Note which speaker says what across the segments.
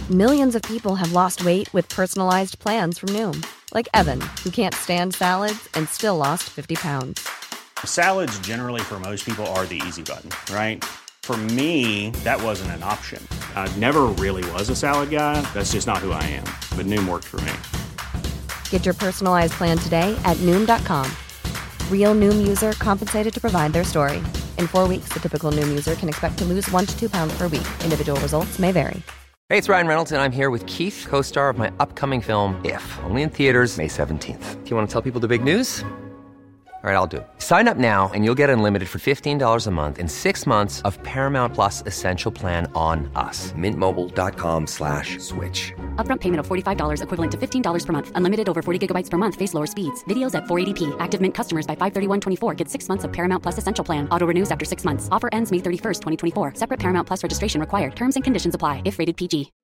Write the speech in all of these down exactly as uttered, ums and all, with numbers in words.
Speaker 1: Millions of people have lost weight with personalized plans from Noom. Like Evan, who can't stand salads and still lost fifty pounds.
Speaker 2: Salads generally for most people are the easy button, right? For me, that wasn't an option. I never really was a salad guy. That's just not who I am. But Noom worked for me.
Speaker 1: Get your personalized plan today at Noom dot com. Real Noom user compensated to provide their story. In four weeks, the typical Noom user can expect to lose one to two pounds per week. Individual results may vary.
Speaker 3: Hey, it's Ryan Reynolds, and I'm here with Keith, co-star of my upcoming film, If, only in theaters May seventeenth. Do you want to tell people the big news? All right, I'll do it. Sign up now and you'll get unlimited for fifteen dollars a month and six months of Paramount Plus Essential Plan on us. Mint Mobile dot com slash switch.
Speaker 4: Upfront payment of forty-five dollars equivalent to fifteen dollars per month. Unlimited over forty gigabytes per month. Face lower speeds. Videos at four eighty p. Active Mint customers by five thirty-one twenty-four get six months of Paramount Plus Essential Plan. Auto renews after six months. Offer ends May thirty-first, twenty twenty-four. Separate Paramount Plus registration required. Terms and conditions apply if rated P G.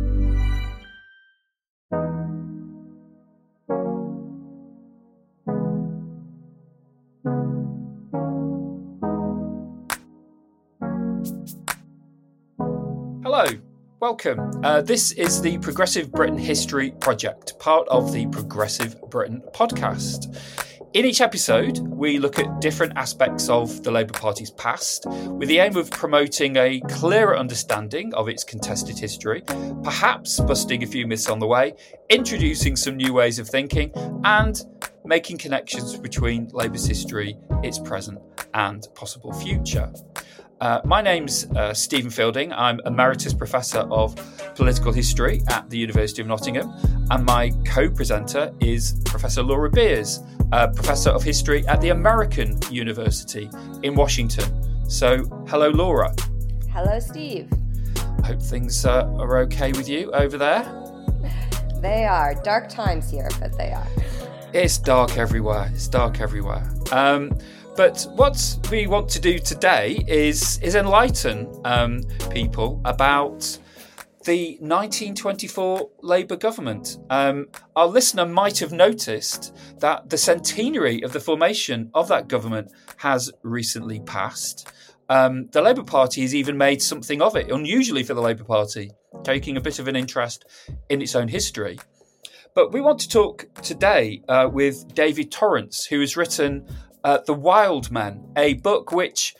Speaker 5: Hello, welcome. Uh, this is the Progressive Britain History Project, part of the Progressive Britain podcast. In each episode, we look at different aspects of the Labour Party's past with the aim of promoting a clearer understanding of its contested history, perhaps busting a few myths on the way, introducing some new ways of thinking, and making connections between Labour's history, its present, and possible future. Uh, my name's uh, Stephen Fielding. I'm Emeritus Professor of Political History at the University of Nottingham, and my co-presenter is Professor Laura Beers, uh, Professor of History at the American University in Washington. So, hello, Laura.
Speaker 6: Hello, Steve.
Speaker 5: I hope things uh, are okay with you over there.
Speaker 6: They are. Dark times here, but they are.
Speaker 5: It's dark everywhere. It's dark everywhere. Um, But what we want to do today is is enlighten um, people about the nineteen twenty-four Labour government. Um, our listener might have noticed that the centenary of the formation of that government has recently passed. Um, the Labour Party has even made something of it, unusually for the Labour Party, taking a bit of an interest in its own history. But we want to talk today uh, with David Torrance, who has written Uh, The Wild Men, a book which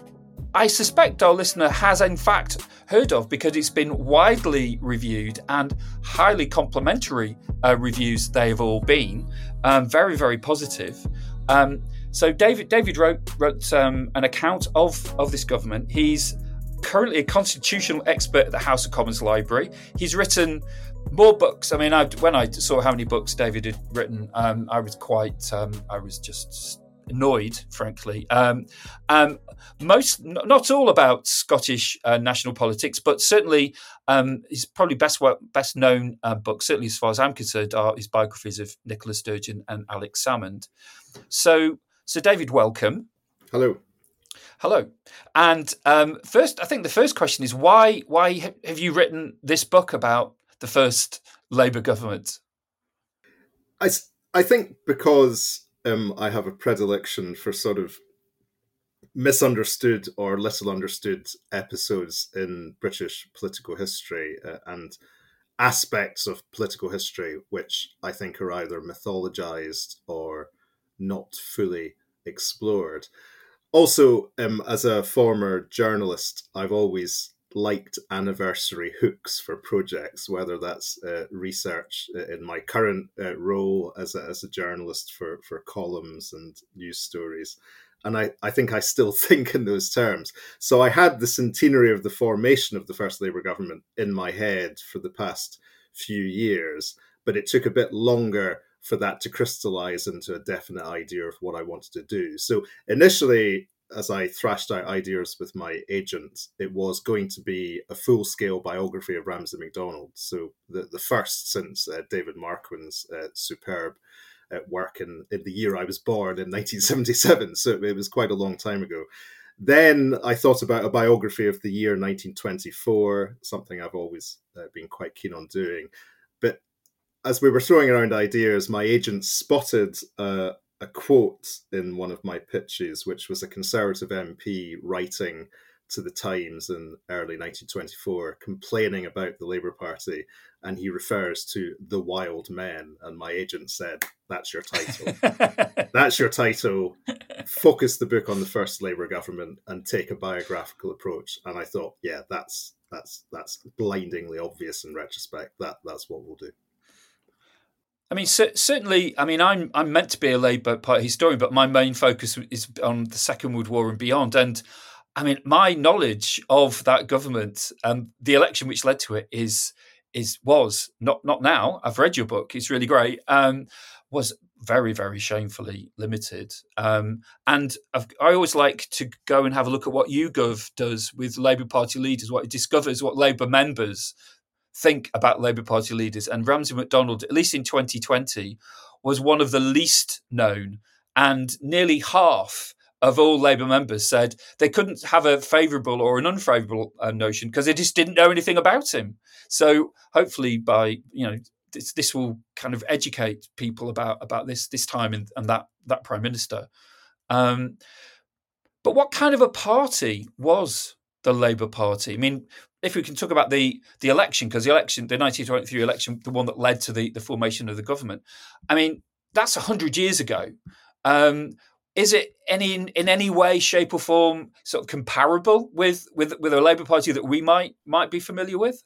Speaker 5: I suspect our listener has in fact heard of because it's been widely reviewed and highly complimentary uh, reviews they have all been, um, very, very positive. Um, so David David wrote wrote um, an account of, of this government. He's currently a constitutional expert at the House of Commons Library. He's written more books. I mean, I, when I saw how many books David had written, um, I was quite, um, I was just annoyed, frankly. Um, um, most, not all about Scottish uh, national politics, but certainly um, his probably best best known uh, book, certainly as far as I'm concerned, are his biographies of Nicola Sturgeon and Alex Salmond. So, so David, welcome.
Speaker 7: Hello.
Speaker 5: Hello. And um, first, I think the first question is why why have you written this book about the first Labour government?
Speaker 7: I, I think because Um, I have a predilection for sort of misunderstood or little understood episodes in British political history uh, and aspects of political history which I think are either mythologized or not fully explored. Also, um, as a former journalist, I've always liked anniversary hooks for projects, whether that's uh, research in my current uh, role as a, as a journalist for, for columns and news stories. And I, I think I still think in those terms. So I had the centenary of the formation of the first Labour government in my head for the past few years, but it took a bit longer for that to crystallise into a definite idea of what I wanted to do. So initially, as I thrashed out ideas with my agent, it was going to be a full-scale biography of Ramsay MacDonald. So the, the first since uh, David Marquand's uh, superb uh, work in, in the year I was born in nineteen seventy-seven. So it was quite a long time ago. Then I thought about a biography of the year nineteen twenty-four, something I've always uh, been quite keen on doing. But as we were throwing around ideas, my agent spotted uh, a quote in one of my pitches, which was a Conservative M P writing to the Times in early nineteen twenty-four complaining about the Labour Party, and he refers to the wild men. And my agent said, that's your title. That's your title. Focus the book on the first Labour government and take a biographical approach. And I thought, yeah, that's that's that's blindingly obvious in retrospect. That that's what we'll do.
Speaker 5: I mean, c- certainly, I mean, I'm I'm meant to be a Labour Party historian, but my main focus is on the Second World War and beyond. And I mean, my knowledge of that government and the election which led to it is is was not not now. I've read your book; it's really great. Um, was very very shamefully limited. Um, and I've, I always like to go and have a look at what YouGov does with Labour Party leaders, what it discovers, what Labour members think about Labour Party leaders. And Ramsay MacDonald, at least in twenty twenty, was one of the least known, and nearly half of all Labour members said they couldn't have a favourable or an unfavourable uh, notion because they just didn't know anything about him. So hopefully by, you know, this, this will kind of educate people about, about this this time and, and that, that Prime Minister. Um, but what kind of a party was the Labour Party? I mean, if we can talk about the the election, because the election, the nineteen twenty-three election, the one that led to the, the formation of the government, I mean, that's one hundred years ago. Um, is it any in any way, shape or form sort of comparable with, with, with a Labour Party that we might might be familiar with?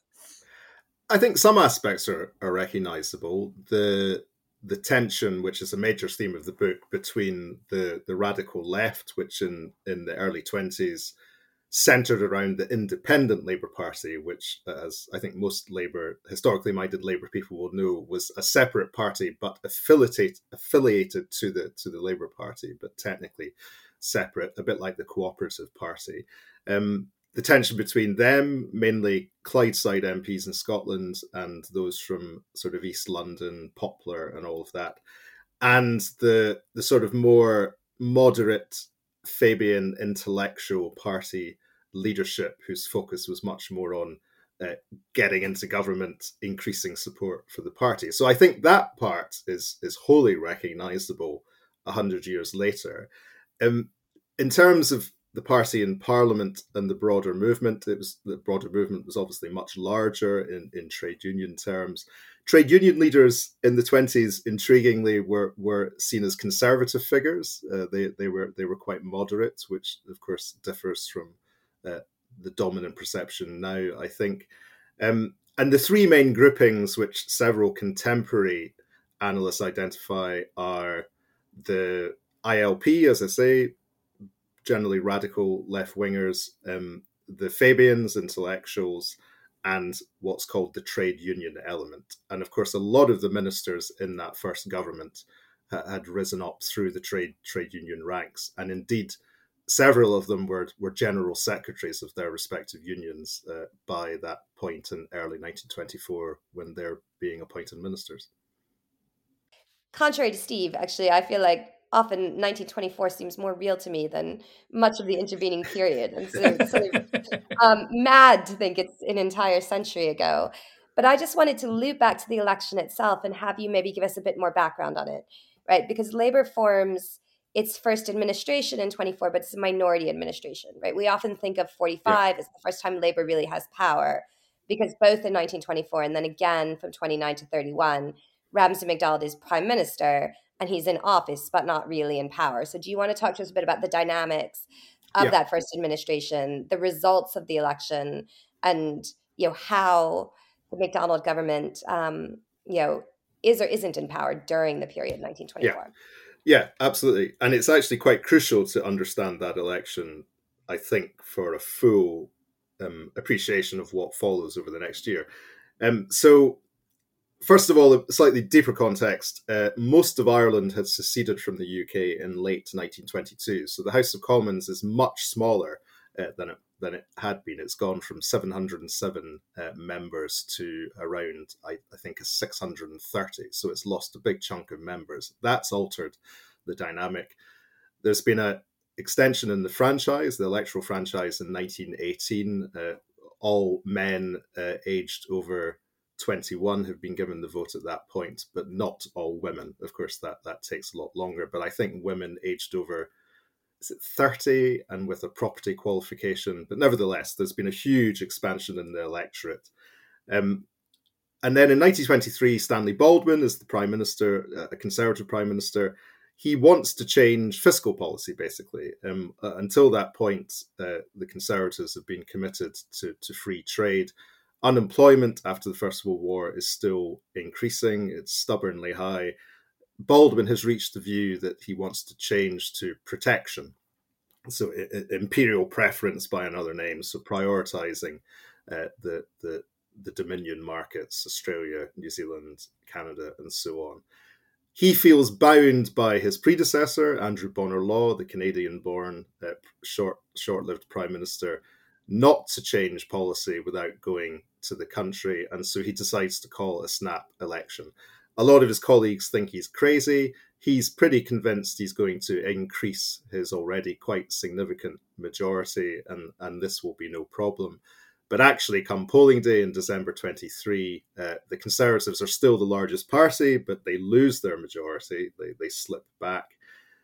Speaker 7: I think some aspects are, are recognisable. The the tension, which is a major theme of the book, between the, the radical left, which in, in the early twenties centred around the Independent Labour Party, which, as I think most Labour, historically minded Labour people will know, was a separate party but affiliated affiliated to the to the Labour Party, but technically separate, a bit like the Cooperative Party. Um, the tension between them, mainly Clydeside M Ps in Scotland and those from sort of East London, Poplar and all of that, and the the sort of more moderate Fabian intellectual party leadership, whose focus was much more on uh, getting into government, increasing support for the party. So I think that part is is wholly recognisable a hundred years later. Um, in terms of the party in Parliament and the broader movement, it was the broader movement was obviously much larger in, in trade union terms. Trade union leaders in the twenties, intriguingly, were were seen as conservative figures. Uh, they they were they were quite moderate, which of course differs from uh, the dominant perception now, I think. Um, and the three main groupings, which several contemporary analysts identify, are the I L P, as I say, generally radical left-wingers, um, the Fabians, intellectuals, and what's called the trade union element. And of course, a lot of the ministers in that first government ha- had risen up through the trade trade union ranks. And indeed, several of them were, were general secretaries of their respective unions uh, by that point in early nineteen twenty-four, when they're being appointed ministers.
Speaker 6: Contrary to Steve, actually, I feel like often nineteen twenty-four seems more real to me than much of the intervening period. And so it's sort of um, mad to think it's an entire century ago. But I just wanted to loop back to the election itself and have you maybe give us a bit more background on it, right? Because Labour forms its first administration in twenty-four, but it's a minority administration, right? We often think of forty-five yeah. as the first time Labour really has power, because both in nineteen twenty-four and then again from twenty-nine to thirty-one, Ramsay MacDonald is prime minister and he's in office, but not really in power. So do you want to talk to us a bit about the dynamics of yeah. that first administration, the results of the election, and, you know, how the MacDonald government, um, you know, is or isn't in power during the period nineteen twenty-four?
Speaker 7: Yeah. Yeah, absolutely. And it's actually quite crucial to understand that election, I think, for a full um, appreciation of what follows over the next year. Um, so, first of all, a slightly deeper context. Uh, most of Ireland had seceded from the U K in late nineteen twenty-two. So the House of Commons is much smaller uh, than it than it had been. It's gone from seven hundred seven uh, members to around, I, I think, six hundred thirty. So it's lost a big chunk of members. That's altered the dynamic. There's been an extension in the franchise, the electoral franchise in nineteen eighteen. Uh, all men uh, aged over twenty-one have been given the vote at that point, but not all women. Of course, that, that takes a lot longer. But I think women aged over is it thirty, and with a property qualification. But nevertheless, there's been a huge expansion in the electorate. Um, and then in nineteen twenty-three, Stanley Baldwin is the prime minister, a Conservative prime minister. He wants to change fiscal policy, basically. Um, uh, until that point, uh, the Conservatives have been committed to, to free trade. Unemployment after the First World War is still increasing. It's stubbornly high. Baldwin has reached the view that he wants to change to protection. So I- I- imperial preference by another name. So prioritizing uh, the, the, the Dominion markets, Australia, New Zealand, Canada, and so on. He feels bound by his predecessor, Andrew Bonar Law, the Canadian-born, uh, short, short-lived prime minister, not to change policy without going to the country. And so he decides to call a snap election. A lot of his colleagues think he's crazy. He's pretty convinced he's going to increase his already quite significant majority, and, and this will be no problem. But actually, come polling day in December twenty-three, uh, the Conservatives are still the largest party, but they lose their majority. They they slip back.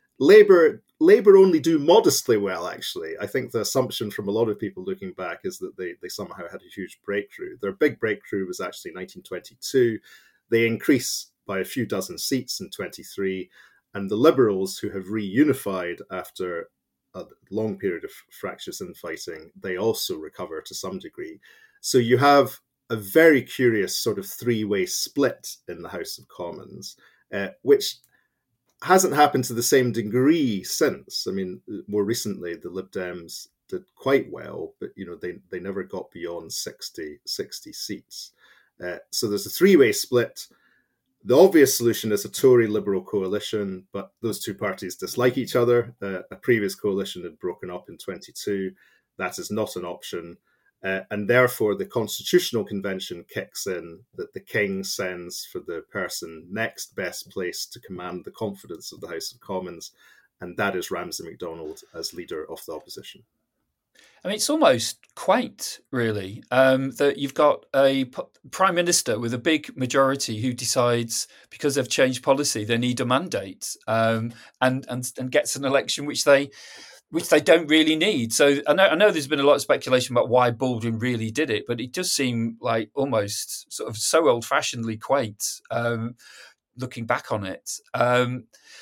Speaker 7: Labour Labour only do modestly well, actually. I think the assumption from a lot of people looking back is that they, they somehow had a huge breakthrough. Their big breakthrough was actually nineteen twenty-two. They increase by a few dozen seats in twenty-three, and the Liberals, who have reunified after a long period of fractious infighting, they also recover to some degree. So you have a very curious sort of three-way split in the House of Commons, uh, which hasn't happened to the same degree since. I mean, more recently, the Lib Dems did quite well, but you know they, they never got beyond sixty, sixty seats. Uh, so there's a three-way split. The obvious solution is a Tory-Liberal coalition, but those two parties dislike each other. Uh, a previous coalition had broken up in twenty-two. That is not an option. Uh, and therefore, the Constitutional Convention kicks in that the King sends for the person next best placed to command the confidence of the House of Commons, and that is Ramsay MacDonald as leader of the opposition.
Speaker 5: I mean, it's almost quaint, really, um, that you've got a p- prime minister with a big majority who decides, because they've changed policy, they need a mandate, um, and and and gets an election which they which they don't really need. So I know I know there's been a lot of speculation about why Baldwin really did it, but it does seem like almost sort of so old-fashionedly quaint, um, looking back on it. Um,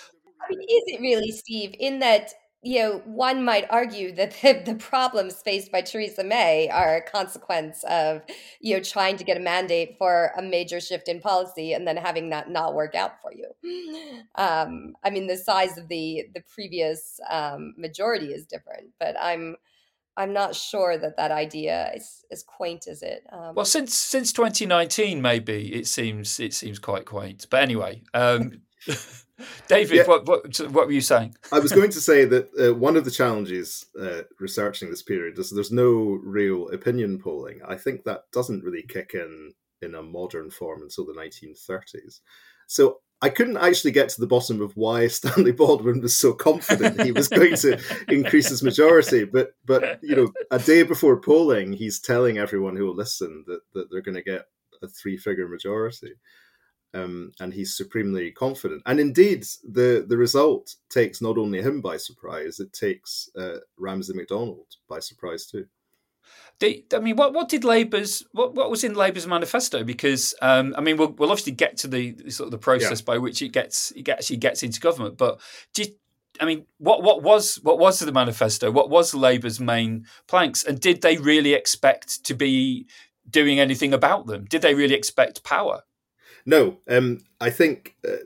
Speaker 6: I mean, is it really, Steve, in that, you know, one might argue that the, the problems faced by Theresa May are a consequence of, you know, trying to get a mandate for a major shift in policy and then having that not work out for you. Um, I mean, the size of the the previous um, majority is different, but I'm I'm not sure that that idea is as quaint as it. Um,
Speaker 5: well, since since twenty nineteen, maybe it seems it seems quite quaint. But anyway. Um, David, yeah. what, what what were you saying?
Speaker 7: I was going to say that uh, one of the challenges uh, researching this period is there's no real opinion polling. I think that doesn't really kick in in a modern form until the nineteen thirties. So I couldn't actually get to the bottom of why Stanley Baldwin was so confident he was going to increase his majority. But, but you know, a day before polling, he's telling everyone who will listen that, that they're going to get a three-figure majority. Um, and he's supremely confident. And indeed, the, the result takes not only him by surprise, it takes uh, Ramsay MacDonald by surprise too.
Speaker 5: The, I mean, what, what did Labour's what, what was in Labour's manifesto? Because um, I mean, we'll, we'll obviously get to the sort of the process yeah. by which it gets it actually gets into government. But did, I mean, what what was what was the manifesto? What was Labour's main planks? And did they really expect to be doing anything about them? Did they really expect power?
Speaker 7: No, um, I think uh,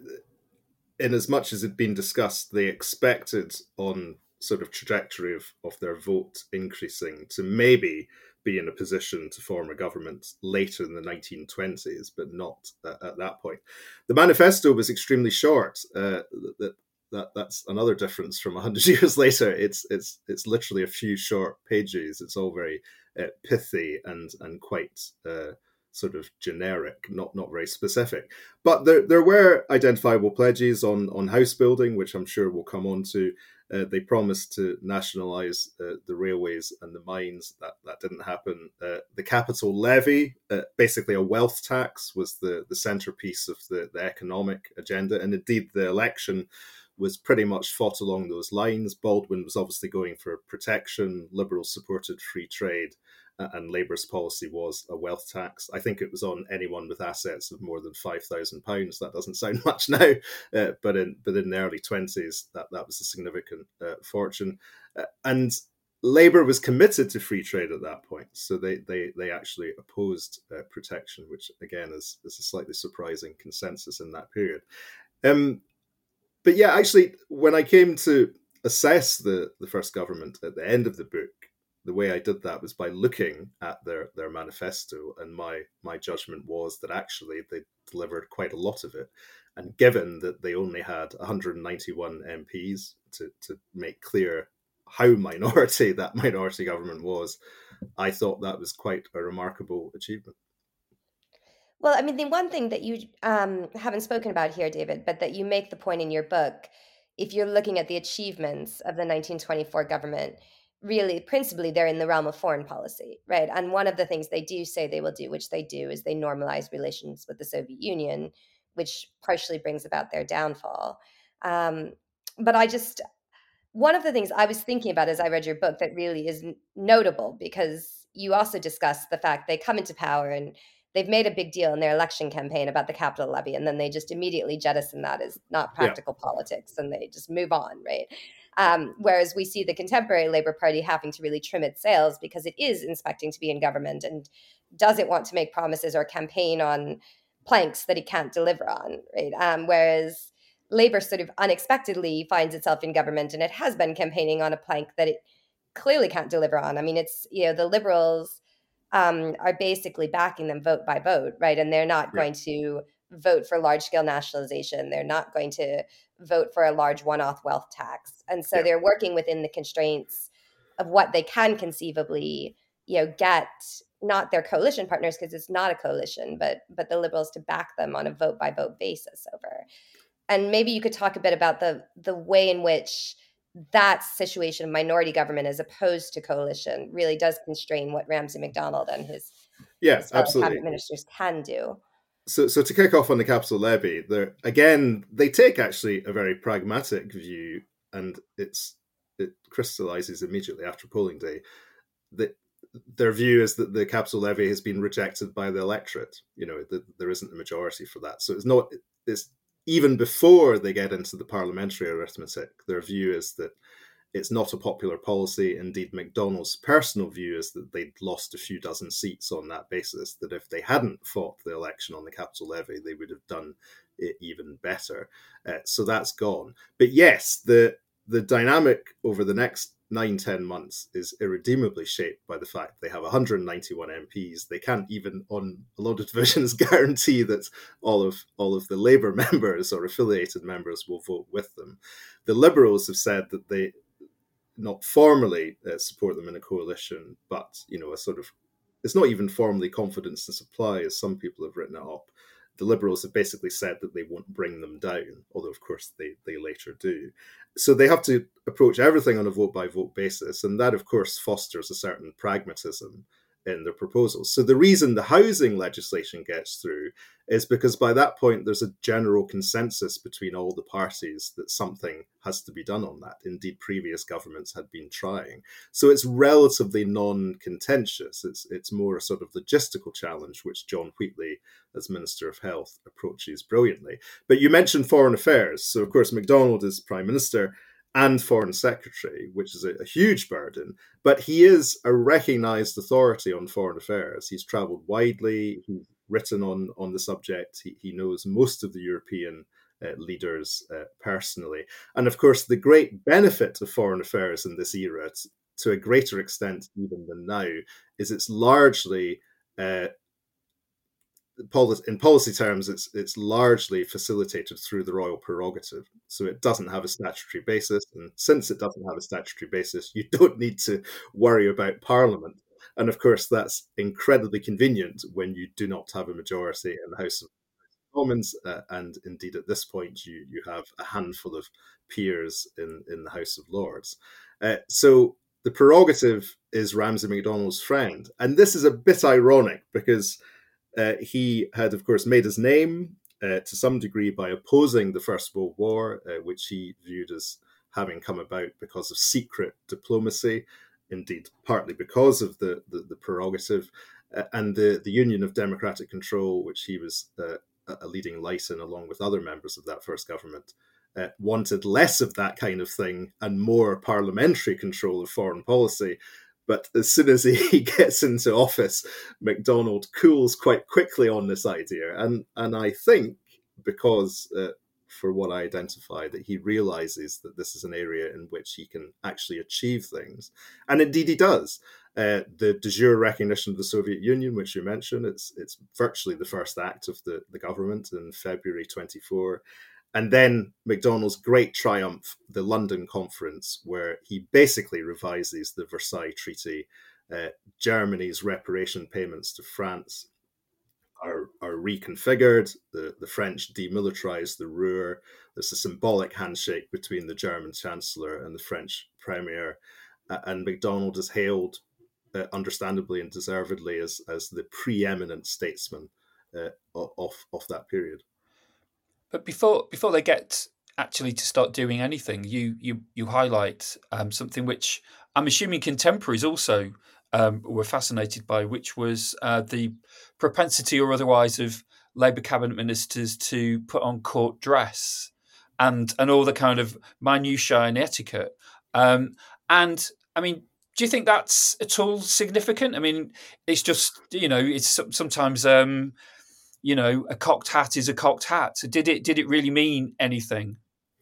Speaker 7: in as much as it had been discussed, they expected on sort of trajectory of, of their vote increasing to maybe be in a position to form a government later in the nineteen twenties, but not uh, at that point. The manifesto was extremely short. Uh, that, that that's another difference from one hundred years later. It's it's it's literally a few short pages. It's all very uh, pithy and and quite uh, sort of generic, not not very specific. But there there were identifiable pledges on on house building, which I'm sure we'll come on to. Uh, they promised to nationalise uh, the railways and the mines. That that didn't happen. Uh, the capital levy, uh, basically a wealth tax, was the, the centrepiece of the, the economic agenda. And indeed, the election was pretty much fought along those lines. Baldwin was obviously going for protection. Liberals supported free trade, uh, and Labour's policy was a wealth tax. I think it was on anyone with assets of more than five thousand pounds. That doesn't sound much now, uh, but in but in the early twenties, that, that was a significant uh, fortune. Uh, and Labour was committed to free trade at that point, so they they they actually opposed uh, protection, which again is, is a slightly surprising consensus in that period. Um, but yeah, actually, when I came to assess the, the first government at the end of the book, the way I did that was by looking at their, their manifesto, and my my judgment was that actually they delivered quite a lot of it. And given that they only had one hundred ninety-one M Ps to, to make clear how minority that minority government was, I thought that was quite a remarkable achievement.
Speaker 6: Well, I mean, the one thing that you um, haven't spoken about here, David, but that you make the point in your book, if you're looking at the achievements of the nineteen twenty-four government, really, principally, they're in the realm of foreign policy, right? And one of the things they do say they will do, which they do, is they normalize relations with the Soviet Union, which partially brings about their downfall. Um, but I just, one of the things I was thinking about as I read your book that really is n- notable, because you also discuss the fact they come into power and they've made a big deal in their election campaign about the capital levy, and then they just immediately jettison that as not practical yeah. politics, and they just move on, right? Um, whereas we see the contemporary Labour Party having to really trim its sails because it is expecting to be in government and doesn't want to make promises or campaign on planks that it can't deliver on, right? Um, whereas Labour sort of unexpectedly finds itself in government, and it has been campaigning on a plank that it clearly can't deliver on. I mean, it's, you know, the Liberals um, are basically backing them vote by vote, right? And they're not yeah. going to vote for large-scale nationalization. They're not going to vote for a large one-off wealth tax. And so yeah. they're working within the constraints of what they can conceivably, you know, get not their coalition partners, because it's not a coalition, but but the Liberals to back them on a vote-by-vote basis over. And maybe you could talk a bit about the the way in which that situation of minority government as opposed to coalition really does constrain what Ramsay MacDonald and his,
Speaker 7: yeah,
Speaker 6: his
Speaker 7: absolutely.
Speaker 6: cabinet ministers can do.
Speaker 7: So, so to kick off on the capital levy, there again they take actually a very pragmatic view, and it's it crystallizes immediately after polling day that their view is that the capital levy has been rejected by the electorate. You know, that there isn't a majority for that. So it's not. It's even before they get into the parliamentary arithmetic, their view is that it's not a popular policy. Indeed, MacDonald's personal view is that they'd lost a few dozen seats on that basis, that if they hadn't fought the election on the capital levy, they would have done it even better. Uh, so that's gone. But yes, the the dynamic over the next nine, ten months is irredeemably shaped by the fact they have one hundred ninety-one M Ps. They can't even, on a lot of divisions, guarantee that all of all of the Labour members or affiliated members will vote with them. The Liberals have said that they not formally uh, support them in a coalition, but, you know, a sort of, it's not even formally confidence and supply, as some people have written it up. The Liberals have basically said that they won't bring them down, although, of course, they, they later do. So they have to approach everything on a vote-by-vote basis, and that, of course, fosters a certain pragmatism in their proposals. So the reason the housing legislation gets through is because by that point there's a general consensus between all the parties that something has to be done on that. Indeed, previous governments had been trying. So it's relatively non-contentious. It's it's more a sort of logistical challenge, which John Wheatley, as Minister of Health, approaches brilliantly. But you mentioned foreign affairs. So, of course, MacDonald is Prime Minister and Foreign Secretary, which is a, a huge burden. But he is a recognised authority on foreign affairs. He's travelled widely. He's written on, on the subject. He, he knows most of the European uh, leaders uh, personally. And, of course, the great benefit of foreign affairs in this era, t- to a greater extent even than now, is it's largely... Uh, in policy terms, it's it's largely facilitated through the royal prerogative. So it doesn't have a statutory basis. And since it doesn't have a statutory basis, you don't need to worry about Parliament. And of course, that's incredibly convenient when you do not have a majority in the House of Commons. Uh, and indeed, at this point, you, you have a handful of peers in, in the House of Lords. Uh, so the prerogative is Ramsay MacDonald's friend. And this is a bit ironic because Uh, he had, of course, made his name uh, to some degree by opposing the First World War, uh, which he viewed as having come about because of secret diplomacy, indeed partly because of the, the, the prerogative, uh, and the, the Union of Democratic Control, which he was uh, a leading light in along with other members of that first government, uh, wanted less of that kind of thing and more parliamentary control of foreign policy. But as soon as he gets into office, MacDonald cools quite quickly on this idea. And, and I think because, uh, for what I identify, that he realizes that this is an area in which he can actually achieve things. And indeed he does. Uh, the de jure recognition of the Soviet Union, which you mentioned, it's it's virtually the first act of the, the government in February twenty-four. And then MacDonald's great triumph, the London Conference, where he basically revises the Versailles Treaty. Uh, Germany's reparation payments to France are, are reconfigured. The, the French demilitarize the Ruhr. There's a symbolic handshake between the German Chancellor and the French Premier. Uh, and MacDonald is hailed, uh, understandably and deservedly, as, as the preeminent statesman uh, of, of that period.
Speaker 5: But before before they get actually to start doing anything, you you you highlight um, something which I'm assuming contemporaries also um, were fascinated by, which was uh, the propensity or otherwise of Labour cabinet ministers to put on court dress and and all the kind of minutiae and etiquette. Um, and I mean, do you think that's at all significant? I mean, it's just, you know, it's sometimes. Um, You know, a cocked hat is a cocked hat. So did it did it really mean anything?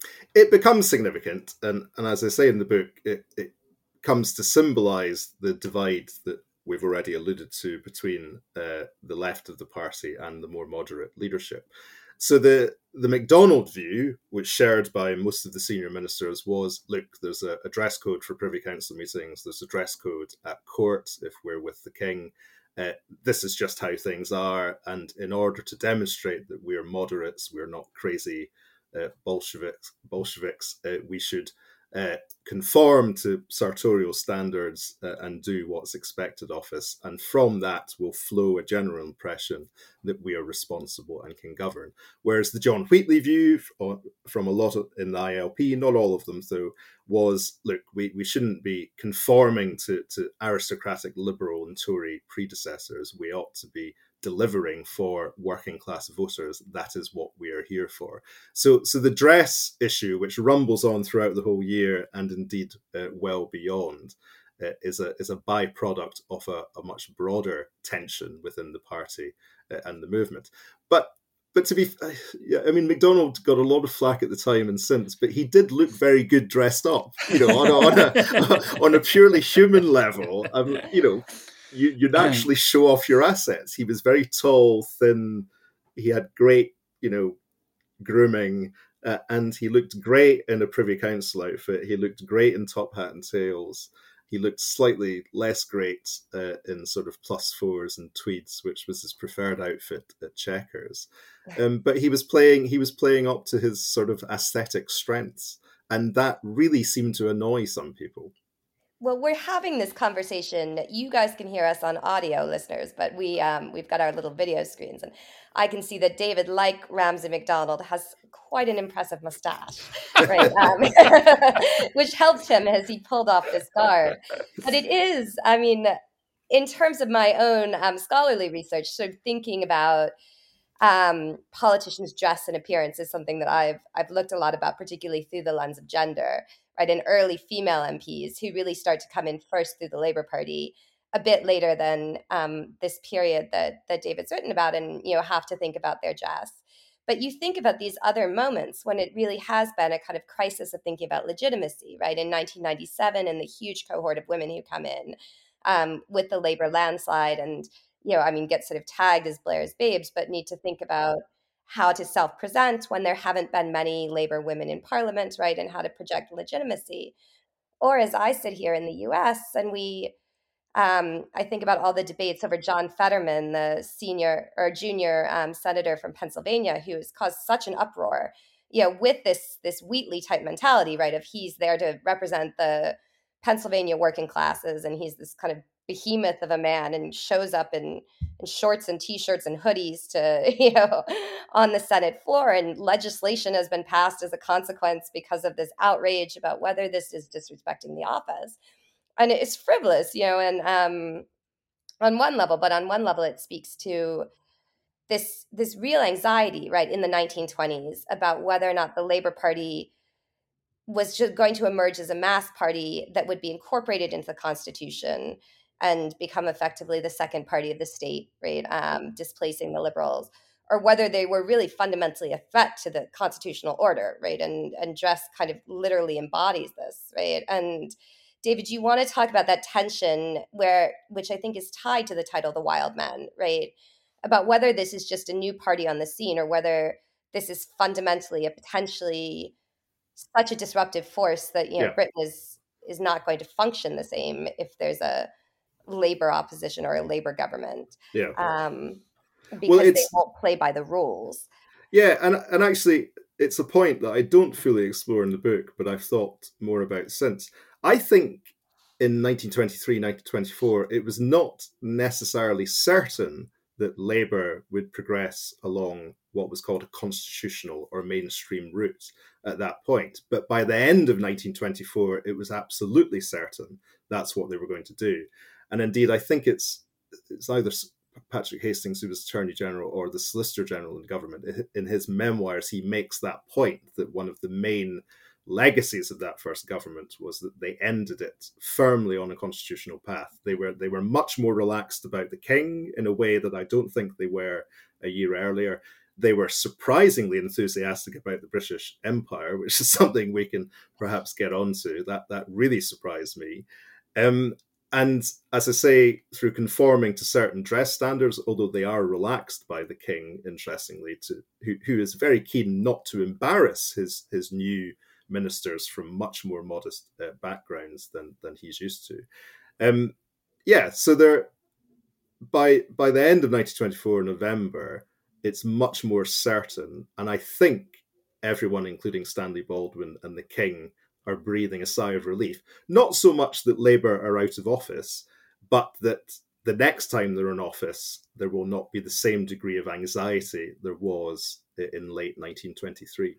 Speaker 7: It becomes significant, and, and as I say in the book, it, it comes to symbolise the divide that we've already alluded to between uh, the left of the party and the more moderate leadership. So the the MacDonald view, which shared by most of the senior ministers, was, look, there's a, a dress code for Privy Council meetings, there's a dress code at court if we're with the king. Uh, this is just how things are, and in order to demonstrate that we're moderates, we're not crazy uh, Bolsheviks, Bolsheviks uh, we should uh, conform to sartorial standards uh, and do what's expected of us. And from that will flow a general impression that we are responsible and can govern. Whereas the John Wheatley view from a lot of, in the I L P, not all of them though, was, look, we, we shouldn't be conforming to, to aristocratic liberal and Tory predecessors. We ought to be delivering for working class voters. That is what we are here for. So, so the dress issue, which rumbles on throughout the whole year and indeed uh, well beyond, uh, is a is a byproduct of a, a much broader tension within the party uh, and the movement. But but to be, uh, yeah, I mean, MacDonald got a lot of flack at the time and since, but he did look very good dressed up. You know, on a, on a, on a purely human level. Um, you know. You, you'd actually show off your assets. He was very tall, thin. He had great, you know, grooming, uh, and he looked great in a Privy Council outfit. He looked great in top hat and tails. He looked slightly less great uh, in sort of plus fours and tweeds, which was his preferred outfit at Chequers. Um, but he was playing. He was playing up to his sort of aesthetic strengths, and that really seemed to annoy some people.
Speaker 6: Well, we're having this conversation. You guys can hear us on audio, listeners, but we um, we've got our little video screens, and I can see that David, like Ramsay MacDonald, has quite an impressive mustache, right? um, which helped him as he pulled off this garb. But it is, I mean, in terms of my own um, scholarly research, sort of thinking about um, politicians' dress and appearance is something that I've I've looked a lot about, particularly through the lens of gender. Right, and early female M Ps who really start to come in first through the Labour Party a bit later than um, this period that that David's written about, and you know have to think about their dress. But you think about these other moments when it really has been a kind of crisis of thinking about legitimacy, right? In nineteen ninety-seven, and the huge cohort of women who come in um, with the Labour landslide, and you know, I mean, get sort of tagged as Blair's babes, but need to think about how to self-present when there haven't been many Labour women in Parliament, right, and how to project legitimacy. Or as I sit here in the U S and we, um, I think about all the debates over John Fetterman, the senior or junior um, senator from Pennsylvania, who has caused such an uproar, you know, with this this Wheatley type mentality, right, of he's there to represent the Pennsylvania working classes, and he's this kind of behemoth of a man and shows up in, in shorts and t-shirts and hoodies to, you know, on the Senate floor, and legislation has been passed as a consequence because of this outrage about whether this is disrespecting the office. And it's frivolous, you know, and um, on one level, but on one level it speaks to this this real anxiety, right, in the nineteen twenties about whether or not the Labour Party was just going to emerge as a mass party that would be incorporated into the Constitution and become effectively the second party of the state, right, um, displacing the Liberals, or whether they were really fundamentally a threat to the constitutional order, right, and and Dress kind of literally embodies this, right. And David, do you want to talk about that tension where, which I think is tied to the title, The Wild Men, right, about whether this is just a new party on the scene or whether this is fundamentally a potentially such a disruptive force that, you know,
Speaker 7: Yeah.
Speaker 6: Britain is is not going to function the same if there's a Labour opposition or a Labour government,
Speaker 7: Yeah.
Speaker 6: um, because
Speaker 7: Well,
Speaker 6: they
Speaker 7: it's
Speaker 6: won't play by the rules.
Speaker 7: yeah, and and actually, it's a point that I don't fully explore in the book, but I've thought more about since. I think in nineteen twenty-three, nineteen twenty-four, it was not necessarily certain that Labour would progress along what was called a constitutional or mainstream route at that point. But by the end of nineteen twenty-four, it was absolutely certain that's what they were going to do. And indeed, I think it's it's either Patrick Hastings, who was Attorney General, or the Solicitor General in government. In his memoirs, he makes that point that one of the main legacies of that first government was that they ended it firmly on a constitutional path. They were they were much more relaxed about the king in a way that I don't think they were a year earlier. They were surprisingly enthusiastic about the British Empire, which is something we can perhaps get onto. That that really surprised me. Um, and as I say, through conforming to certain dress standards, although they are relaxed by the king, interestingly, to who, who is very keen not to embarrass his his new ministers from much more modest uh, backgrounds than than he's used to. Um, yeah, so there, by by the end of nineteen twenty-four, November, it's much more certain, and I think everyone, including Stanley Baldwin and the King, are breathing a sigh of relief. Not so much that Labour are out of office, but that the next time they're in office, there will not be the same degree of anxiety there was in late nineteen twenty-three.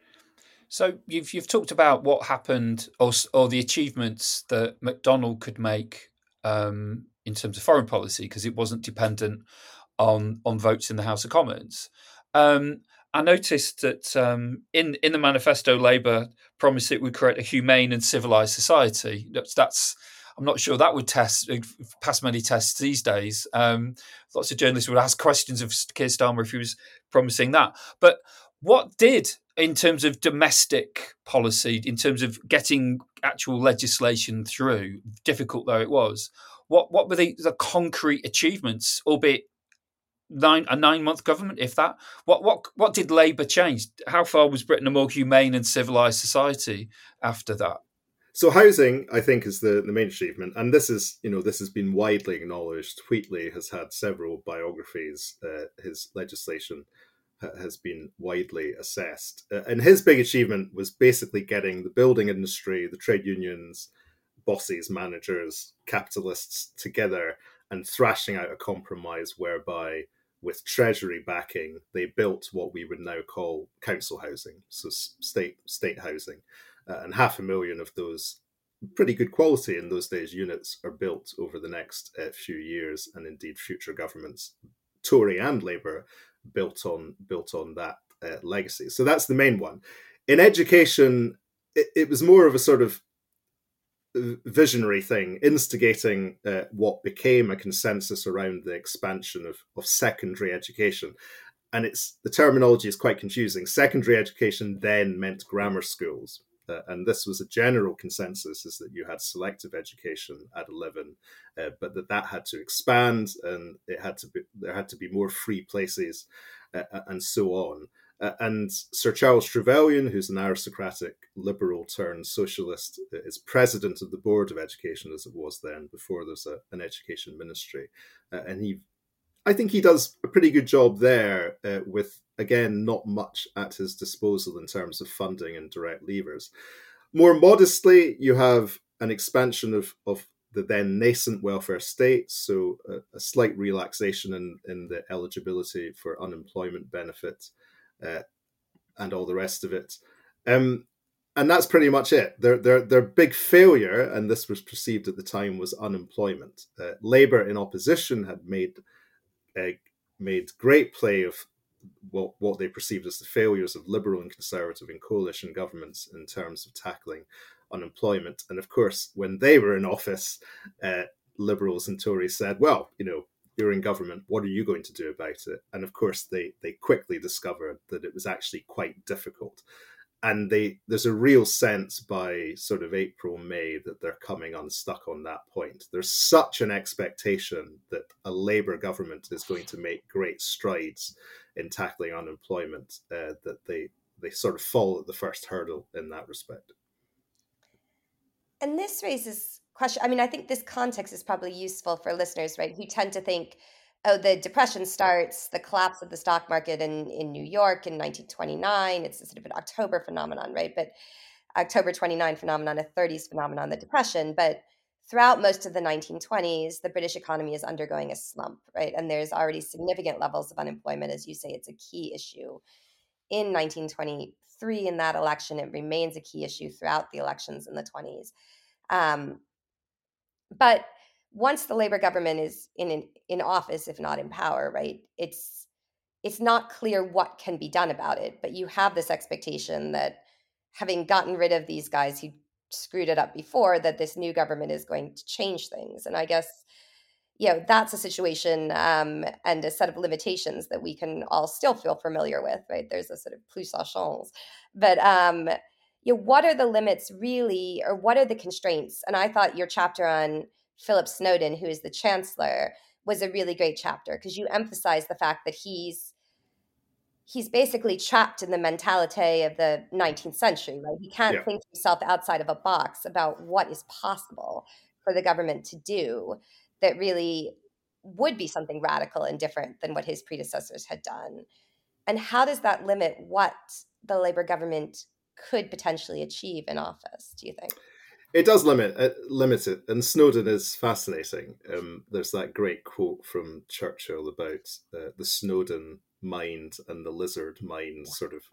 Speaker 5: So you've you've talked about what happened, or or the achievements that MacDonald could make um, in terms of foreign policy, because it wasn't dependent on on votes in the House of Commons. Um, I noticed that um, in in the manifesto, Labour promised it would create a humane and civilised society. That's, that's I'm not sure that would test pass many tests these days. Um, lots of journalists would ask questions of Keir Starmer if he was promising that. But what did, in terms of domestic policy, in terms of getting actual legislation through, difficult though it was, what what were the, the concrete achievements, albeit nine a nine-month government, if that? What what what did Labour change? How far was Britain a more humane and civilised society after that?
Speaker 7: So housing, I think, is the, the main achievement, and this is, you know, this has been widely acknowledged. Wheatley has had several biographies. Uh, his legislation has been widely assessed. Uh, and his big achievement was basically getting the building industry, the trade unions, bosses, managers, capitalists together and thrashing out a compromise whereby, with Treasury backing, they built what we would now call council housing, so state state housing. Uh, and half a million of those pretty good quality in those days units are built over the next uh, few years, and indeed future governments, Tory and Labour, built on built on that uh, legacy. So that's the main one. In education, it, it was more of a sort of visionary thing, instigating uh, what became a consensus around the expansion of, of secondary education. And it's the terminology is quite confusing. Secondary education then meant grammar schools. Uh, and this was a general consensus, is that you had selective education at eleven, uh, but that that had to expand, and it had to be there had to be more free places, uh, and so on. Uh, and Sir Charles Trevelyan, who's an aristocratic liberal turned socialist, is president of the Board of Education, as it was then, before there's a, an education ministry, uh, and he, I think he does a pretty good job there, uh, with, again, not much at his disposal in terms of funding and direct levers. More modestly, you have an expansion of, of the then nascent welfare state, so a, a slight relaxation in, in the eligibility for unemployment benefit, uh, and all the rest of it. Um, and that's pretty much it. Their, their, their big failure, and this was perceived at the time, was unemployment. Uh, Labour in opposition had made uh, made great play of what, what they perceived as the failures of Liberal and Conservative and coalition governments in terms of tackling unemployment. And of course, when they were in office, uh, Liberals and Tories said, well, you know, you're in government, what are you going to do about it? And of course, they they quickly discovered that it was actually quite difficult. And they there's a real sense by sort of April, May that they're coming unstuck on that point. There's such an expectation that a Labour government is going to make great strides in tackling unemployment uh, that they they sort of fall at the first hurdle in that respect.
Speaker 6: And this raises question. I mean, I think this context is probably useful for listeners, right, who tend to think, oh, the Depression starts, the collapse of the stock market in, in New York in nineteen twenty-nine. It's a sort of an October phenomenon, right? But October twenty-nine phenomenon, a thirties phenomenon, the Depression. But throughout most of the nineteen twenties, the British economy is undergoing a slump, right? And there's already significant levels of unemployment. As you say, it's a key issue in nineteen twenty-three in that election. It remains a key issue throughout the elections in the twenties. Um, but once the Labour government is in, in in office, if not in power, right, it's it's not clear what can be done about it. But you have this expectation that having gotten rid of these guys who screwed it up before, that this new government is going to change things. And I guess, you know, that's a situation um, and a set of limitations that we can all still feel familiar with, right? There's a sort of plus ça change. But um, you know, what are the limits really, or what are the constraints? And I thought your chapter on Philip Snowden, who is the chancellor, was a really great chapter because you emphasize the fact that he's he's basically trapped in the mentality of the nineteenth century, right? He can't yeah. think himself outside of a box about what is possible for the government to do that really would be something radical and different than what his predecessors had done. And how does that limit what the Labour government could potentially achieve in office, do you think?
Speaker 7: It does limit uh, limit it, and Snowden is fascinating. Um, there's that great quote from Churchill about uh, the Snowden mind and the lizard mind, sort of,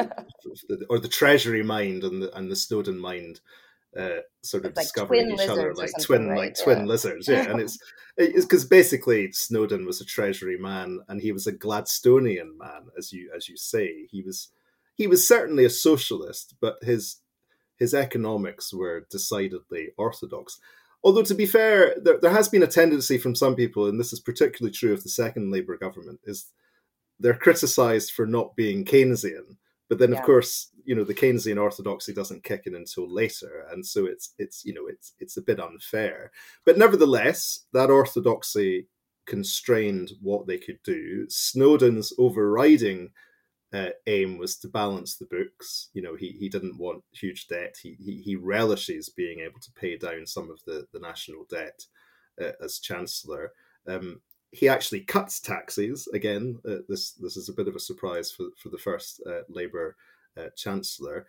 Speaker 7: or the Treasury mind and the and the Snowden mind, uh, sort of like discovering each other like twin, right? like yeah. twin lizards. Yeah, and it's it's because basically Snowden was a Treasury man and he was a Gladstonian man, as you as you say. He was he was certainly a socialist, but his his economics were decidedly orthodox. Although, to be fair, there, there has been a tendency from some people, and this is particularly true of the second Labour government, is they're criticised for not being Keynesian. But then, yeah. of course, you know, the Keynesian orthodoxy doesn't kick in until later. And so it's, it's you know, it's it's a bit unfair. But nevertheless, that orthodoxy constrained what they could do. Snowden's overriding Uh, aim was to balance the books. You know, he he didn't want huge debt. He he, he relishes being able to pay down some of the, the national debt uh, as Chancellor. Um, he actually cuts taxes again. Uh, this this is a bit of a surprise for for the first uh, Labour uh, Chancellor.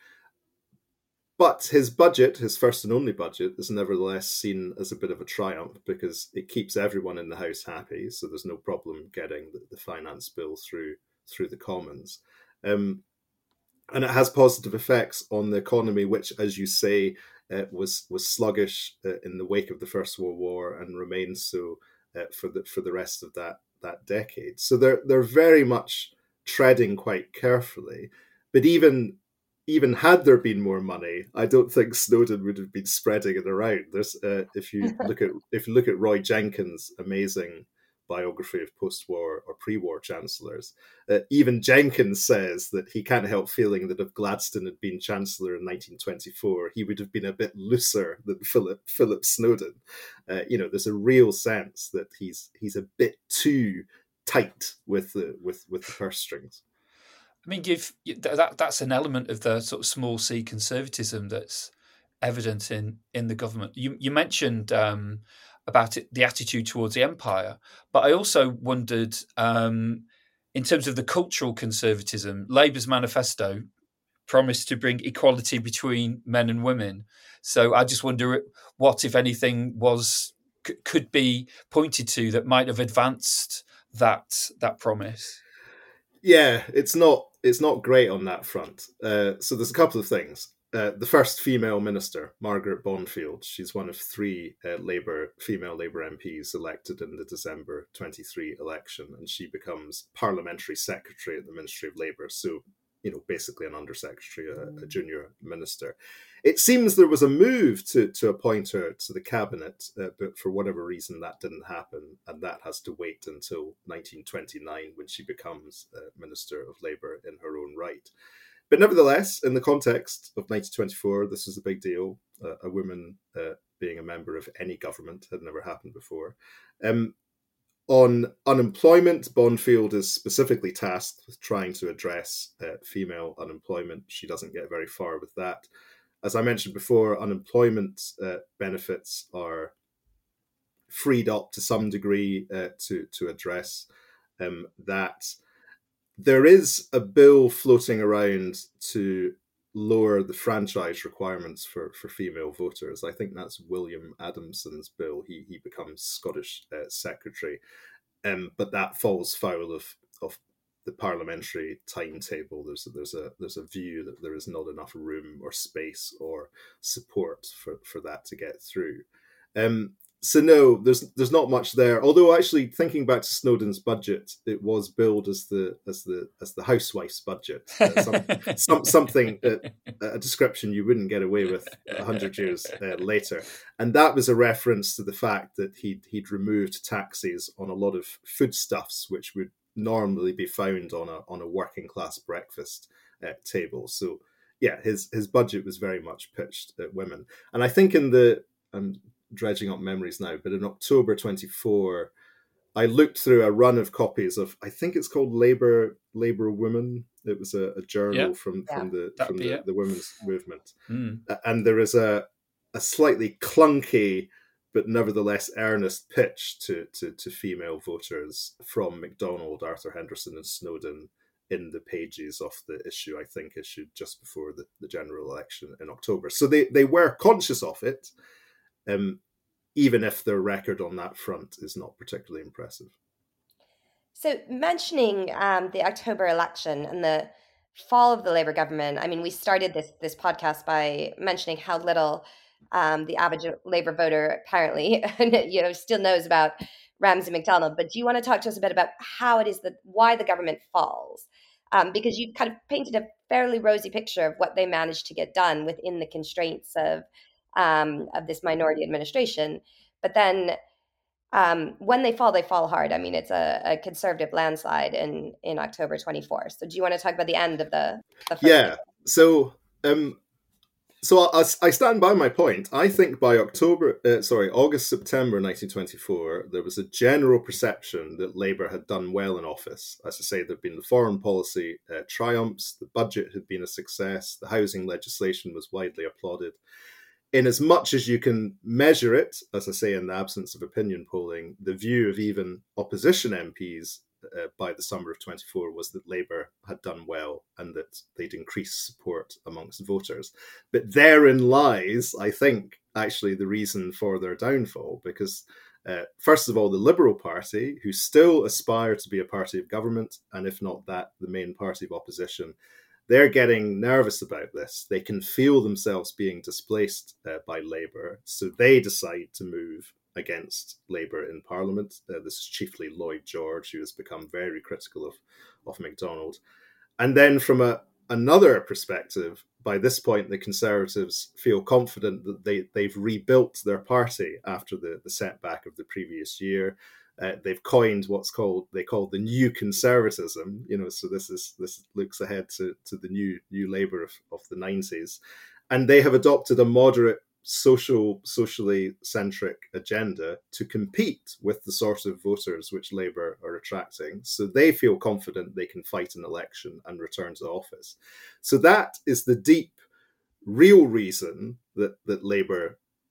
Speaker 7: But his budget, his first and only budget, is nevertheless seen as a bit of a triumph because it keeps everyone in the House happy. So there's no problem getting the, the finance bill through through the Commons. Um, and it has positive effects on the economy, which, as you say, uh, was was sluggish uh, in the wake of the First World War and remains so uh, for the for the rest of that that decade. So they're they're very much treading quite carefully. But even even had there been more money, I don't think Snowden would have been spreading it around. There's uh, if you look at if you look at Roy Jenkins' amazing biography of post-war or pre-war chancellors, uh, even Jenkins says that he can't help feeling that if Gladstone had been chancellor in nineteen twenty-four, he would have been a bit looser than Philip Philip Snowden. Uh, you know, there's a real sense that he's he's a bit too tight with the with with the purse strings.
Speaker 5: I mean, you've, that that's an element of the sort of small c conservatism that's evident in in the government. You you mentioned um, about it, the attitude towards the empire, but I also wondered um, in terms of the cultural conservatism. Labour's manifesto promised to bring equality between men and women. So I just wonder what, if anything, was c- could be pointed to that might have advanced that that promise.
Speaker 7: Yeah, it's not it's not great on that front. Uh, so there's a couple of things. Uh, the first female minister, Margaret Bonfield, she's one of three uh, Labour female Labour M Ps elected in the December twenty-three election, and she becomes parliamentary secretary at the Ministry of Labour. So, you know, basically an undersecretary, a, a junior minister. It seems there was a move to to appoint her to the cabinet, uh, but for whatever reason that didn't happen, and that has to wait until nineteen twenty-nine when she becomes uh, Minister of Labour in her own right. But nevertheless, in the context of nineteen twenty-four, this is a big deal. Uh, a woman uh, being a member of any government had never happened before. Um, on unemployment, Bonfield is specifically tasked with trying to address uh, female unemployment. She doesn't get very far with that. As I mentioned before, unemployment uh, benefits are freed up to some degree uh, to, to address um, that. There is a bill floating around to lower the franchise requirements for, for female voters. I think that's William Adamson's bill. He he becomes Scottish uh, secretary, um, but that falls foul of of the parliamentary timetable. There's a, there's a there's a view that there is not enough room or space or support for, for that to get through. Um, So no, there's there's not much there. Although actually, thinking back to Snowdon's budget, it was billed as the as the as the housewife's budget, uh, some, some, something uh, a description you wouldn't get away with a hundred years uh, later. And that was a reference to the fact that he'd he'd removed taxes on a lot of foodstuffs, which would normally be found on a on a working class breakfast uh, table. So yeah, his his budget was very much pitched at women. And I think in the um, dredging up memories now, but in October twenty-four, I looked through a run of copies of, I think it's called Labour Labour Women. It was a, a journal yeah. from, from
Speaker 6: yeah.
Speaker 7: the
Speaker 5: That'd
Speaker 7: from the, the women's movement.
Speaker 5: Mm.
Speaker 7: And there is a a slightly clunky but nevertheless earnest pitch to, to, to female voters from MacDonald, Arthur Henderson and Snowdon in the pages of the issue, I think issued just before the, the general election in October. So they, they were conscious of it, Um, even if their record on that front is not particularly impressive.
Speaker 6: So mentioning um, the October election and the fall of the Labour government, I mean, we started this this podcast by mentioning how little um, the average Labour voter apparently you know still knows about Ramsay MacDonald. But do you want to talk to us a bit about how it is that why the government falls? Um, because you kind of painted a fairly rosy picture of what they managed to get done within the constraints of Um, of this minority administration. But then um, when they fall, they fall hard. I mean, it's a, a conservative landslide in, in October twenty-four. So do you want to talk about the end of the, the first
Speaker 7: Yeah.
Speaker 6: year?
Speaker 7: So um, so I, I stand by my point. I think by October, uh, sorry, August, September nineteen twenty-four, there was a general perception that Labour had done well in office. As I say, there had been the foreign policy uh, triumphs, the budget had been a success, the housing legislation was widely applauded. In as much as you can measure it, as I say, in the absence of opinion polling, the view of even opposition M Ps uh, by the summer of twenty-four was that Labour had done well and that they'd increased support amongst voters. But therein lies, I think, actually the reason for their downfall, because uh, first of all, the Liberal Party, who still aspire to be a party of government, and if not that, the main party of opposition, they're getting nervous about this. They can feel themselves being displaced uh, by Labour, so they decide to move against Labour in Parliament. Uh, this is chiefly Lloyd George, who has become very critical of, of MacDonald. And then from a, another perspective, by this point, the Conservatives feel confident that they, they've rebuilt their party after the, the setback of the previous year. Uh, they've coined what's called they call the new conservatism, you know. So this is this looks ahead to, to the new new Labour of, of the nineties, and they have adopted a moderate, social, socially centric agenda to compete with the sort of voters which Labour are attracting. So they feel confident they can fight an election and return to office. So that is the deep, real reason that that Labour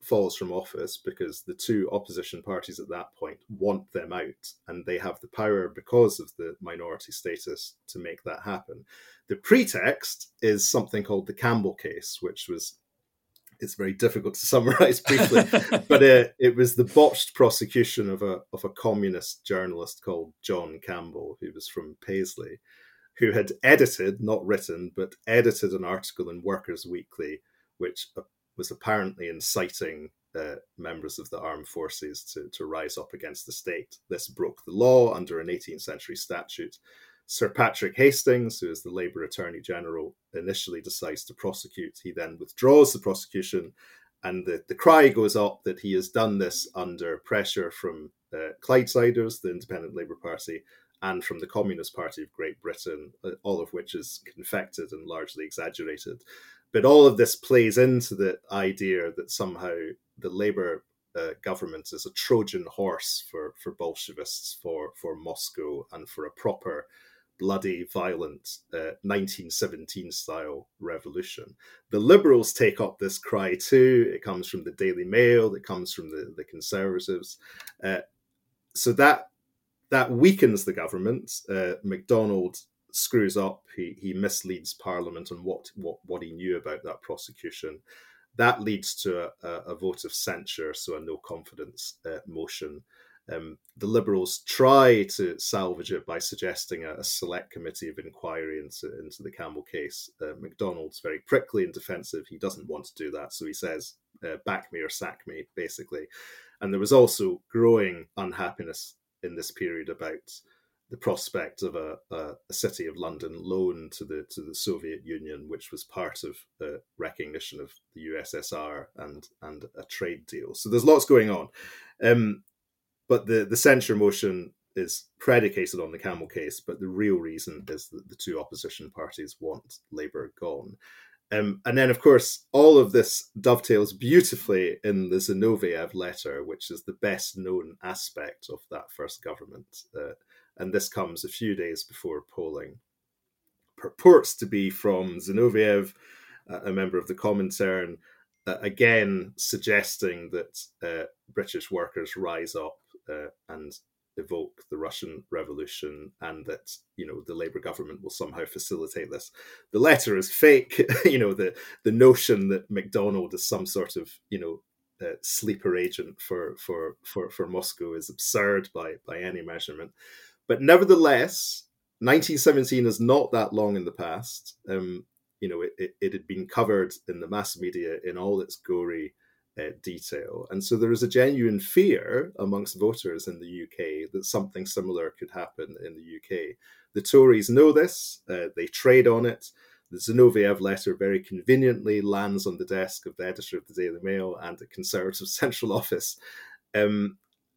Speaker 7: falls from office because the two opposition parties at that point want them out, and they have the power because of the minority status to make that happen. The pretext is something called the Campbell case, which was, it's very difficult to summarize briefly, but uh, it was the botched prosecution of a of a communist journalist called John Campbell, who was from Paisley, who had edited, not written, but edited an article in Workers' Weekly, which was apparently inciting uh, members of the armed forces to, to rise up against the state. This broke the law under an eighteenth century statute. Sir Patrick Hastings, who is the Labour Attorney General, initially decides to prosecute. He then withdraws the prosecution, and the, the cry goes up that he has done this under pressure from uh, Clydesiders, the Independent Labour Party, and from the Communist Party of Great Britain, all of which is confected and largely exaggerated. But all of this plays into the idea that somehow the Labour uh, government is a Trojan horse for, for Bolshevists, for, for Moscow, and for a proper, bloody, violent uh, nineteen seventeen style revolution. The Liberals take up this cry too. It comes from the Daily Mail. It comes from the, the Conservatives. Uh, so that that weakens the government. Uh, MacDonald screws up. He he misleads Parliament on what, what, what he knew about that prosecution. That leads to a, a vote of censure, so a no confidence uh, motion. Um, the Liberals try to salvage it by suggesting a, a select committee of inquiry into, into the Campbell case. Uh, MacDonald's very prickly and defensive. He doesn't want to do that, so he says, uh, back me or sack me, basically. And there was also growing unhappiness in this period about the prospect of a, a, a City of London loan to the to the Soviet Union, which was part of uh, recognition of the U S S R and and a trade deal. So there's lots going on, um, but the the censure motion is predicated on the Campbell case. But the real reason is that the two opposition parties want Labour gone. Um, and then, of course, all of this dovetails beautifully in the Zinoviev letter, which is the best known aspect of that first government. Uh, and this comes a few days before polling. Purports to be from Zinoviev, uh, a member of the Comintern, uh, again suggesting that uh, British workers rise up uh, and evoke the Russian Revolution, and that, you know, the Labour government will somehow facilitate this. The letter is fake. you know, the the notion that MacDonald is some sort of, you know, uh, sleeper agent for for for for Moscow is absurd by by any measurement. But nevertheless, nineteen seventeen is not that long in the past. Um, you know, it, it, it had been covered in the mass media in all its gory uh, detail. And so there is a genuine fear amongst voters in the U K that something similar could happen in the U K. The Tories know this. Uh, they trade on it. The Zinoviev letter very conveniently lands on the desk of the editor of the Daily Mail and the Conservative Central Office. Um,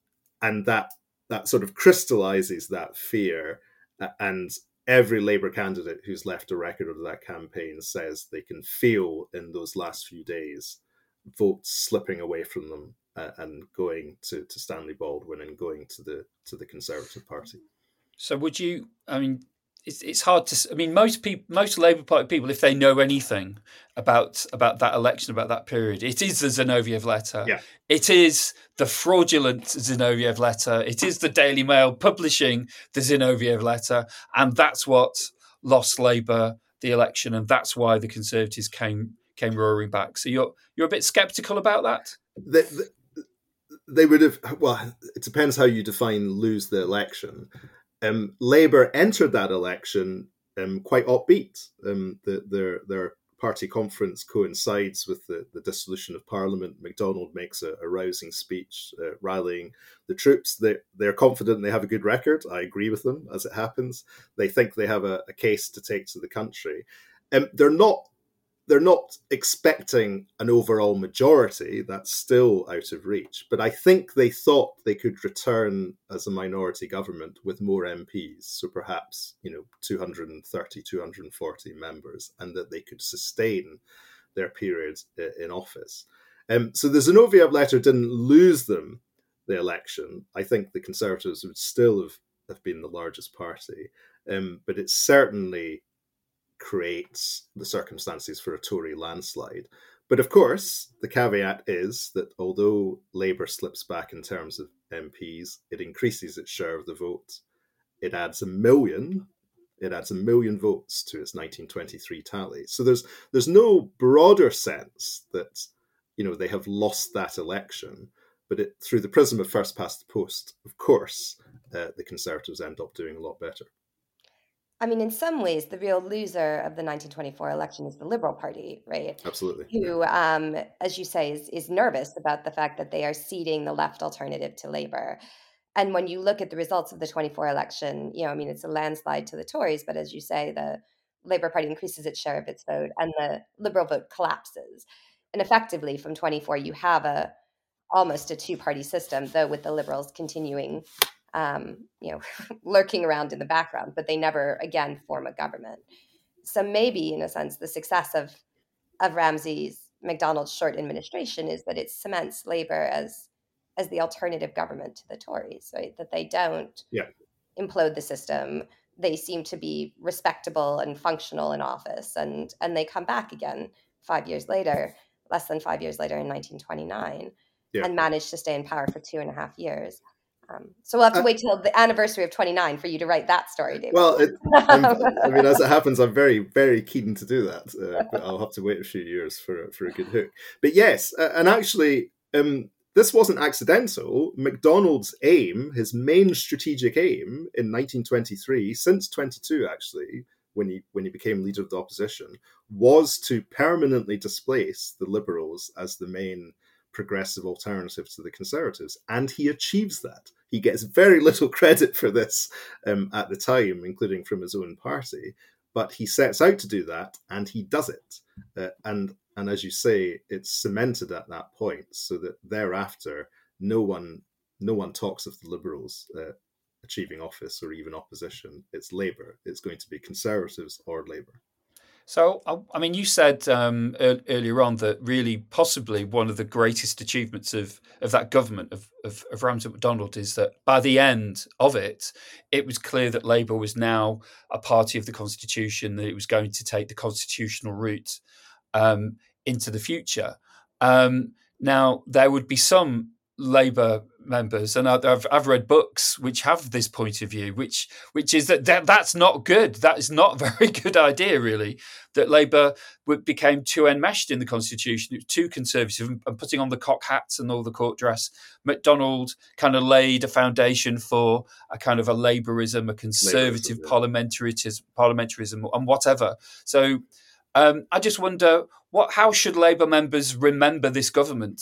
Speaker 7: and that that sort of crystallizes that fear, and every Labour candidate who's left a record of that campaign says they can feel in those last few days votes slipping away from them uh, and going to, to Stanley Baldwin and going to the to the Conservative Party.
Speaker 5: So would you, I mean, it's it's hard to, I mean, most people, most Labour Party people, if they know anything about about that election, about that period, it is the Zinoviev letter.
Speaker 7: Yeah.
Speaker 5: It is the fraudulent Zinoviev letter. It is the Daily Mail publishing the Zinoviev letter. And that's what lost Labour the election. And that's why the Conservatives came came roaring back. So you're you're a bit sceptical about that?
Speaker 7: They, they would have, well, it depends how you define lose the election. Um, Labour entered that election um, quite upbeat. Um, the, their their party conference coincides with the, the dissolution of Parliament. MacDonald makes a, a rousing speech uh, rallying the troops. They, they're confident they have a good record. I agree with them, as it happens. They think they have a, a case to take to the country. Um, they're not They're not expecting an overall majority. That's still out of reach. But I think they thought they could return as a minority government with more M Ps. So perhaps, you know, two hundred thirty, two hundred forty members, and that they could sustain their period in office. Um, so the Zinoviev letter didn't lose them the election. I think the Conservatives would still have, have been the largest party. Um, but it certainly creates the circumstances for a Tory landslide. But of course, the caveat is that although Labour slips back in terms of M Ps, it increases its share of the vote. It adds a million. It adds a million votes to its nineteen twenty-three tally. So there's there's no broader sense that, you know, they have lost that election. But it, through the prism of first past the post, of course, uh, the Conservatives end up doing a lot better.
Speaker 6: I mean, in some ways, the real loser of the nineteen twenty-four election is the Liberal Party, right?
Speaker 7: Absolutely.
Speaker 6: Who,
Speaker 7: yeah.
Speaker 6: um, as you say, is, is nervous about the fact that they are ceding the left alternative to Labour. And when you look at the results of the twenty-four election, you know, I mean, it's a landslide to the Tories, but as you say, the Labour Party increases its share of its vote and the Liberal vote collapses. And effectively, from twenty-four, you have a almost a two-party system, though with the Liberals continuing Um, you know, lurking around in the background, but they never again form a government. So maybe, in a sense, the success of of Ramsay's Macdonald's short administration is that it cements Labour as as the alternative government to the Tories, right? That they don't
Speaker 7: yeah.
Speaker 6: implode the system. They seem to be respectable and functional in office, and and they come back again five years later, less than five years later in nineteen twenty-nine, yeah. and manage to stay in power for two and a half years. Um, so we'll have to wait till the anniversary of twenty-nine for you to write that story, David.
Speaker 7: Well, it, I mean, as it happens, I'm very, very keen to do that. Uh, but I'll have to wait a few years for for a good hook. But yes, uh, and actually, um, this wasn't accidental. Macdonald's aim, his main strategic aim in nineteen twenty-three, since twenty-two actually, when he when he became leader of the opposition, was to permanently displace the Liberals as the main progressive alternative to the Conservatives, and he achieves that. He gets very little credit for this um, at the time, including from his own party, but he sets out to do that, and he does it. Uh, and and as you say, it's cemented at that point, so that thereafter, no one no one talks of the Liberals uh, achieving office or even opposition. It's Labour. It's going to be Conservatives or Labour.
Speaker 5: So, I mean, you said um, earlier on that really possibly one of the greatest achievements of, of that government, of, of, of Ramsay MacDonald, is that by the end of it, it was clear that Labour was now a party of the Constitution, that it was going to take the constitutional route um, into the future. Um, now, there would be some Labour members, and I've I've read books which have this point of view, which which is that, that that's not good. That is not a very good idea, really. That Labour became too enmeshed in the Constitution, it was too conservative, and putting on the cock hats and all the court dress. MacDonald kind of laid a foundation for a kind of a Labourism, a conservative yeah. parliamentarism, parliamentarism, and whatever. So um, I just wonder, what how should Labour members remember this government?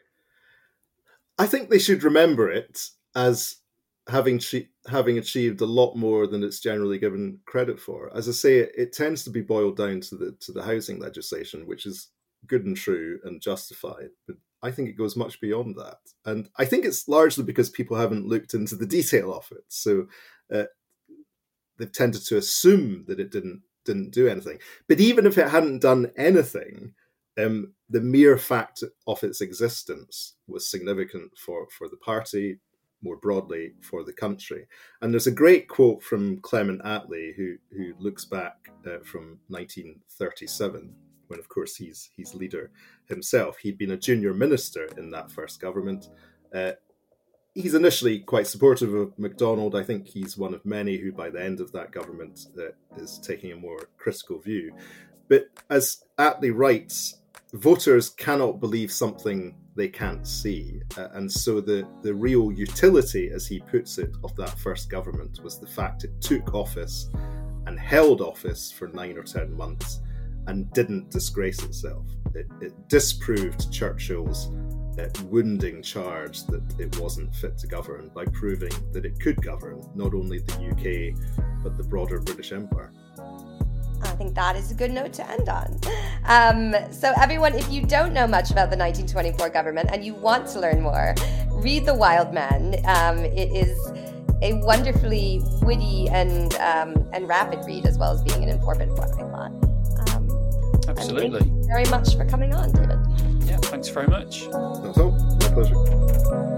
Speaker 7: I think they should remember it as having having achieved a lot more than it's generally given credit for. As I say, it, it tends to be boiled down to the to the housing legislation, which is good and true and justified. But I think it goes much beyond that. And I think it's largely because people haven't looked into the detail of it. So uh, they've tended to assume that it didn't didn't do anything. But even if it hadn't done anything, Um, the mere fact of its existence was significant for, for the party, more broadly for the country. And there's a great quote from Clement Attlee, who who looks back uh, from nineteen thirty-seven, when, of course, he's he's leader himself. He'd been a junior minister in that first government. Uh, he's initially quite supportive of MacDonald. I think he's one of many who, by the end of that government, uh, is taking a more critical view. But as Attlee writes, voters cannot believe something they can't see. Uh, and so the, the real utility, as he puts it, of that first government was the fact it took office and held office for nine or ten months and didn't disgrace itself. It, it disproved Churchill's uh, wounding charge that it wasn't fit to govern by proving that it could govern not only the U K, but the broader British Empire.
Speaker 6: I think that is a good note to end on. Um, so everyone, if you don't know much about the nineteen twenty-four government and you want to learn more, read The Wild Man. Um, it is a wonderfully witty and um, and rapid read, as well as being an informative one, I thought. Um,
Speaker 5: Absolutely.
Speaker 6: Thank you very much for coming on, David.
Speaker 5: Yeah, thanks very much.
Speaker 7: That's all. My pleasure.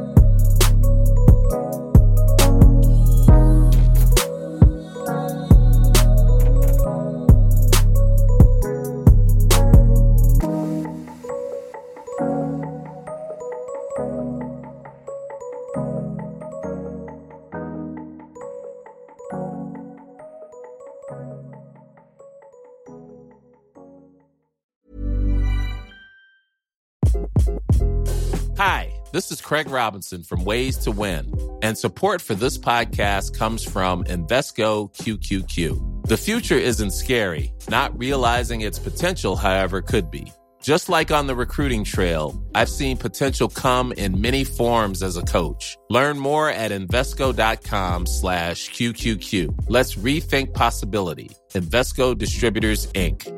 Speaker 8: Hi, this is Craig Robinson from Ways to Win, and support for this podcast comes from Invesco Q Q Q. The future isn't scary. Not realizing its potential, however, could be. Just like on the recruiting trail, I've seen potential come in many forms as a coach. Learn more at Invesco.com slash QQQ. Let's rethink possibility. Invesco Distributors, Incorporated.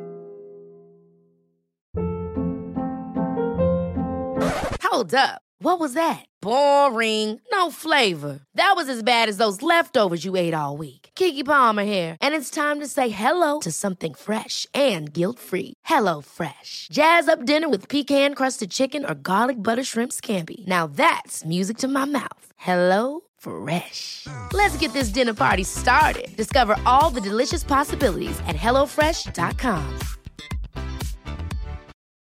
Speaker 9: Hold up. What was that? Boring. No flavor. That was as bad as those leftovers you ate all week. Keke Palmer here, and it's time to say hello to something fresh and guilt-free. Hello Fresh. Jazz up dinner with pecan-crusted chicken or garlic butter shrimp scampi. Now that's music to my mouth. Hello Fresh. Let's get this dinner party started. Discover all the delicious possibilities at hello fresh dot com.